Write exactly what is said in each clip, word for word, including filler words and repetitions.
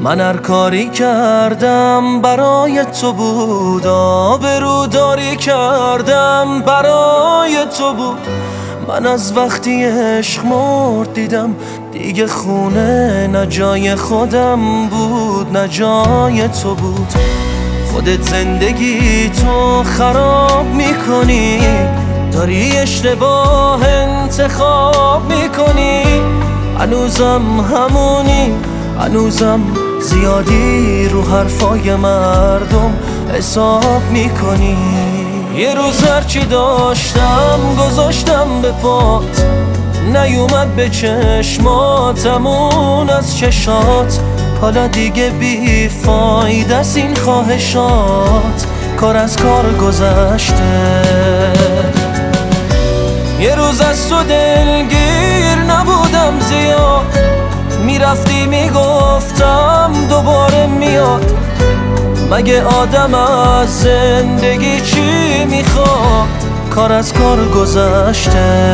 من هر کاری کردم برای تو بود، آبروداری کردم برای تو بود. من از وقتی عشق مرد دیدم دیگه خونه نه جای خودم بود نه جای تو بود. خودت زندگی تو خراب میکنی، داری اشتباه انتخاب میکنی. هنوزم همونی، هنوزم زیادی رو حرفای مردم حساب میکنی. یه روز هرچی داشتم گذاشتم به پات، نیومد به چشماتمون از چشات. حالا دیگه بی فایده است این خواهشات، کار از کار گذشته. یه روز از تو دلگیر نبودم زیاد، میرفتی میگفتم دوباره میاد. مگه آدم از زندگی چی میخواد؟ کار از کار گذشته.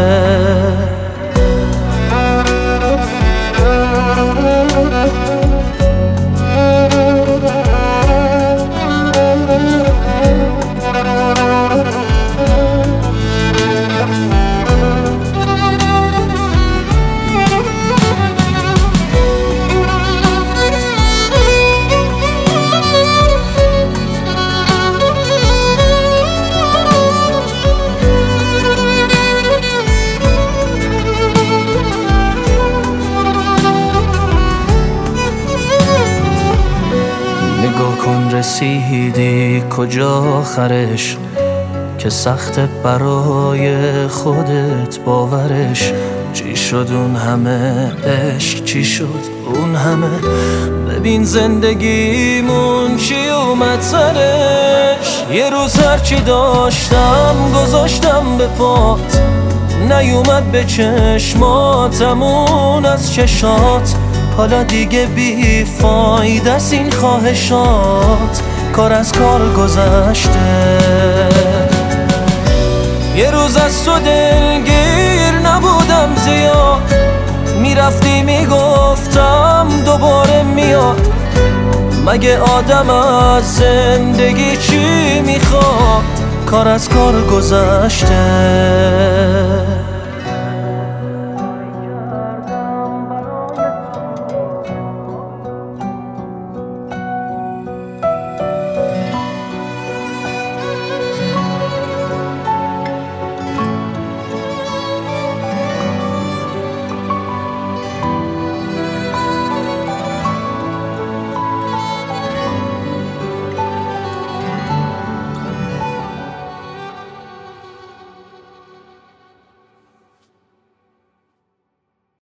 نگاه کن رسیدی کجا آخرش، که سخت برای خودت باورش. چی شد اون همه عشق، چی شد اون همه؟ ببین زندگیمون چی اومد سرش. یه روز هرچی داشتم گذاشتم به پات، نیومد به چشماتمون از چشات. حالا دیگه بی فایده است این خواهشات، کار از کار گذشته. یه روز از تو دلگیر نبودم زیاد، میرفتی میگفتم دوباره میاد. مگه آدم از زندگی چی میخواد؟ کار از کار گذشته.